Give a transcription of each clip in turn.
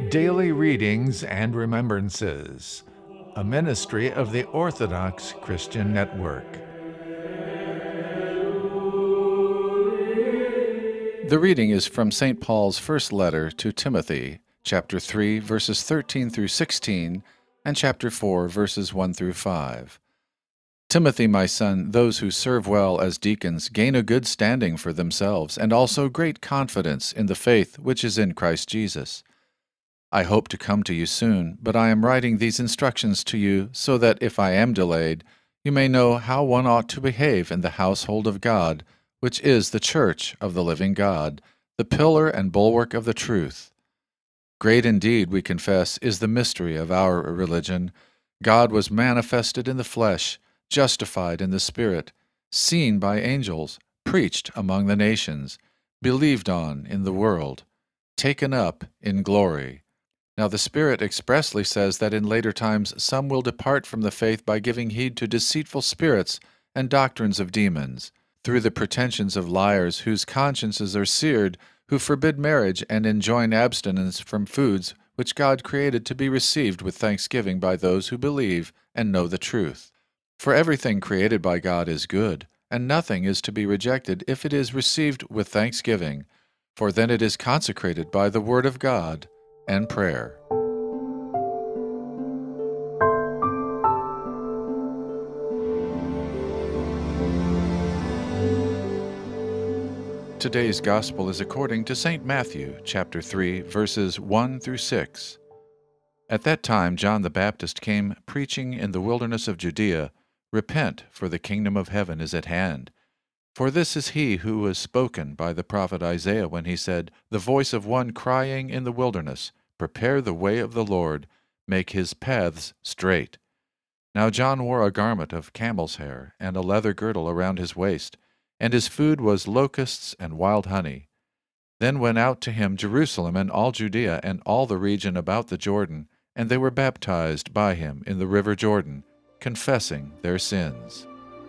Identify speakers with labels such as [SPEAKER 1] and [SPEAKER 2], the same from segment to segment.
[SPEAKER 1] Daily Readings and Remembrances, a ministry of the Orthodox Christian Network.
[SPEAKER 2] The reading is from St. Paul's first letter to Timothy, chapter 3, verses 13 through 16, and chapter 4, verses 1 through 5. Timothy, my son, those who serve well as deacons gain a good standing for themselves, and also great confidence in the faith which is in Christ Jesus. I hope to come to you soon, but I am writing these instructions to you so that if I am delayed, you may know how one ought to behave in the household of God, which is the church of the living God, the pillar and bulwark of the truth. Great indeed, we confess, is the mystery of our religion. God was manifested in the flesh, justified in the Spirit, seen by angels, preached among the nations, believed on in the world, taken up in glory. Now the Spirit expressly says that in later times some will depart from the faith by giving heed to deceitful spirits and doctrines of demons, through the pretensions of liars whose consciences are seared, who forbid marriage and enjoin abstinence from foods which God created to be received with thanksgiving by those who believe and know the truth. For everything created by God is good, and nothing is to be rejected if it is received with thanksgiving, for then it is consecrated by the word of God and prayer. Today's Gospel is according to St. Matthew, chapter 3, verses 1 through 6. At that time John the Baptist came preaching in the wilderness of Judea, "Repent, for the kingdom of heaven is at hand." For this is he who was spoken by the prophet Isaiah when he said, "The voice of one crying in the wilderness, prepare the way of the Lord, make his paths straight." Now John wore a garment of camel's hair, and a leather girdle around his waist, and his food was locusts and wild honey. Then went out to him Jerusalem and all Judea and all the region about the Jordan, and they were baptized by him in the river Jordan, confessing their sins.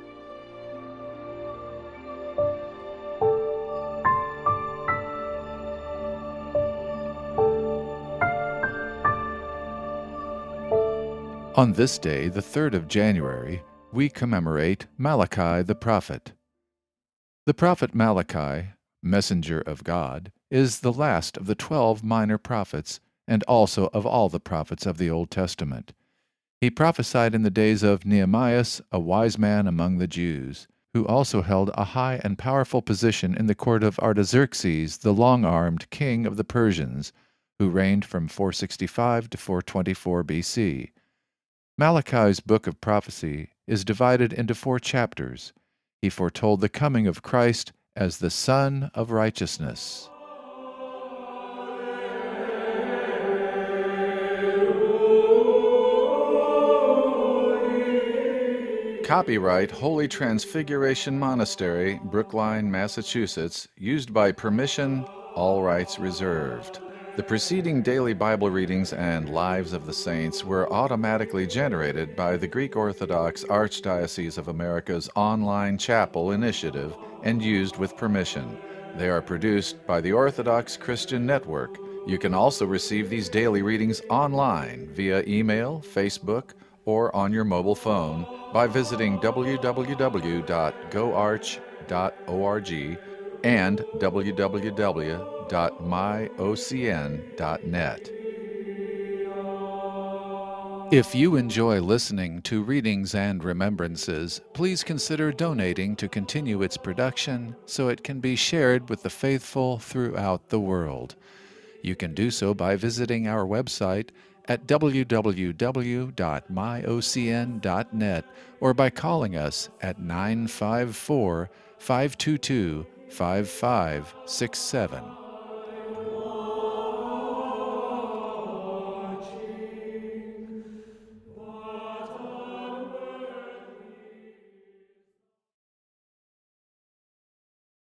[SPEAKER 2] On this day, the 3rd of January, we commemorate Malachi the prophet. The prophet Malachi, messenger of God, is the last of the 12 minor prophets and also of all the prophets of the Old Testament. He prophesied in the days of Nehemiah, a wise man among the Jews, who also held a high and powerful position in the court of Artaxerxes, the long-armed king of the Persians, who reigned from 465 to 424 BC. Malachi's book of prophecy is divided into 4 chapters. He foretold the coming of Christ as the Son of Righteousness. Copyright Holy Transfiguration Monastery, Brookline, Massachusetts, used by permission, all rights reserved. The preceding daily Bible readings and Lives of the Saints were automatically generated by the Greek Orthodox Archdiocese of America's online chapel initiative and used with permission. They are produced by the Orthodox Christian Network. You can also receive these daily readings online via email, Facebook, or on your mobile phone by visiting www.goarch.org and www.myocn.net. If you enjoy listening to Readings and Remembrances, please consider donating to continue its production so it can be shared with the faithful throughout the world. You can do so by visiting our website at www.myocn.net or by calling us at 954-522-5567.